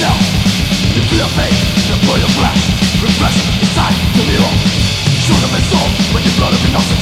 You feel pain, the point of flash. Refresh, it's time to be wrong. Should have been sold when you blood up your nonsense.